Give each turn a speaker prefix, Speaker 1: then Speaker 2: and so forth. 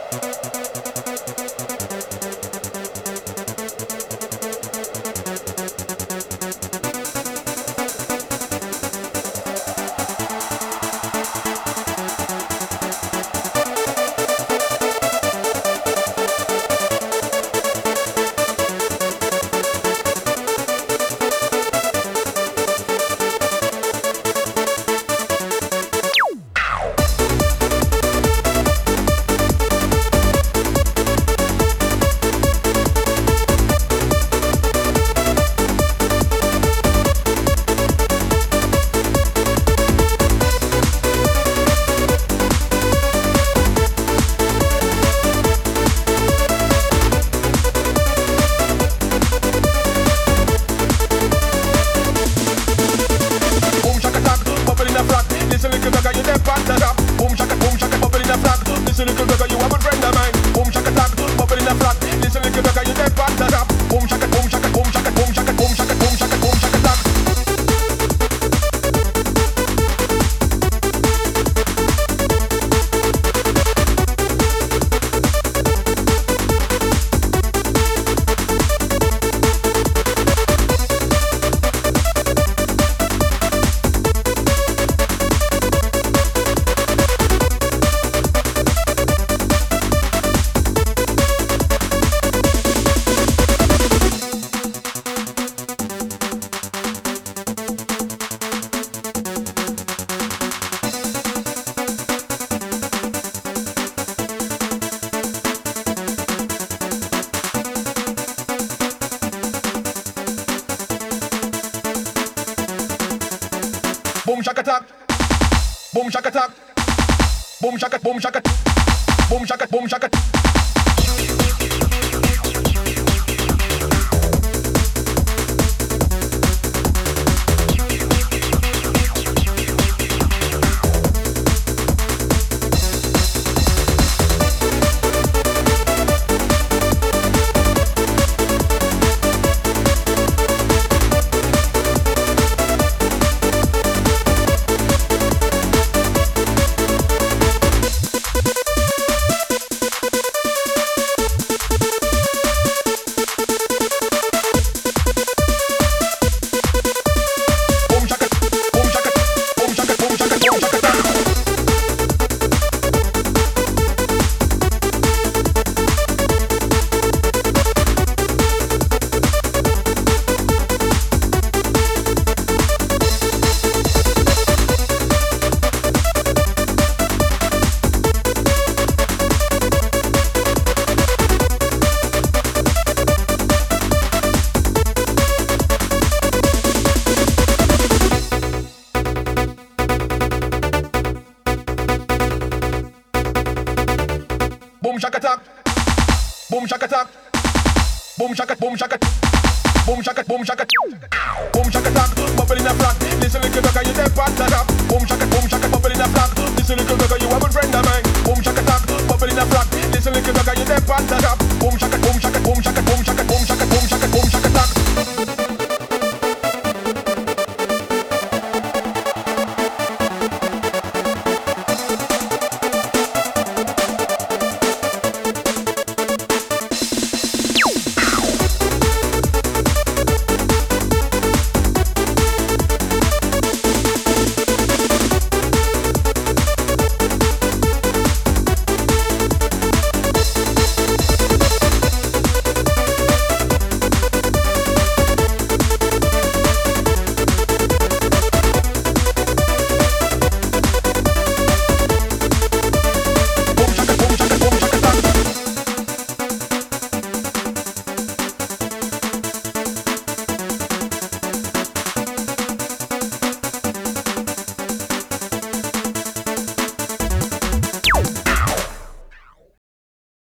Speaker 1: Boom shaka tak, boom shaka tak, boom shaka, boom shaka, boom shaka, boom shaka. Boom shaka tak, boom shaka tak, boom shaka, boom shaka, boom shaka, boom shaka, boom shaka tak, bubble in a flat. Listen little dog, you take part of that. Boom shaka, bubble in a flat. Listen little dog, you have a friend of mine. Boom shaka tak, bubble in a flat. Listen little dog, you take part of that. Boom shaka.